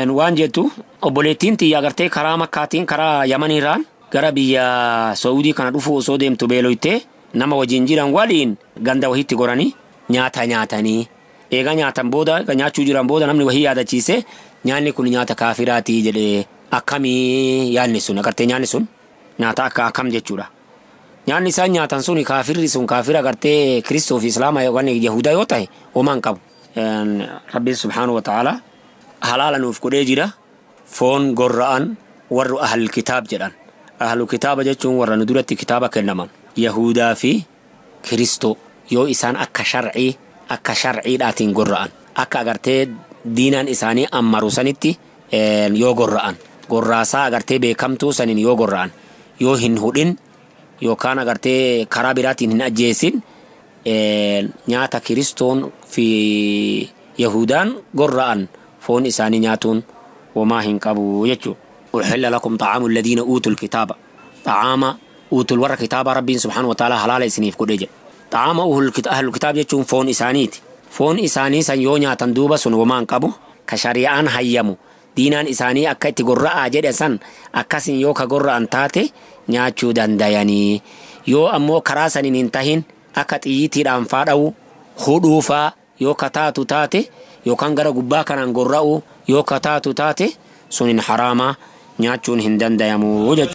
waan jettu obboleettiin tiyya agartee karaa Makkaatiin karaa Yamaniirraan gara biyya Saudi kana dhufu osoo deemtu beeloytee nama wajjin jiran waliin ganda wahiitti goranii nyaata nyaatanii eega nyaatan booda nyaachuu jiran booda namni wahii yaadachiise nyaanni kun nyaata kaafiraatii jedhee akkamii yaadni sun agartee nyaanni sun nyaata akkam jechuudha. Nyaanni isaan nyaatan sun kaafirri sun kaafira agartee Kiristoo fi Islaama yookaan Yahudaa yoo ta'e homaan qabu. Rabbi subhaanahu wa ta'ala halaala nuuf godhee jira foon gorra'an warra ahlul kitaab jedhan. Ahlul kitaaba jechuun warra nu duratti kitaaba kennaman Yahudaa fi Kiristoo yoo isaan akka sharciidhaatiin gorra'an akka agartee diinaan isaanii ammaru sanitti yoo gorra'an gorraasaa agartee beekamtuu saniin yoo gorra'an yoo hin hudhin yookaan agartee karaa biraatiin hin ajjeesin nyaata Kiristoon fi Yahudaan gorra'an foon isaanii nyaatuun wamaa hin qabu jechuudha. أحل لكم طعام الذين أوتوا الكتاب طعام أوتوا الورق كتاب ربي سبحانه وتعالى حلال سنيف كدجة طعام أهل الكتاب يجون فون إساني سنيونيا تندوبة سن ومان قبو كشريعان هيمو دينان إساني أكا تقرأ أجد أسان أكاسين يو كقرأ أنتاتي نياتشو دانداياني يو أمو كراسان ننتهين أكا تييتي رانفادو خدوفا يو كتاتو تاتي يو كانغرا قباكا ننقرأو يو كتاتو تاتي سنين حراما nyaachuun hin dandayamu.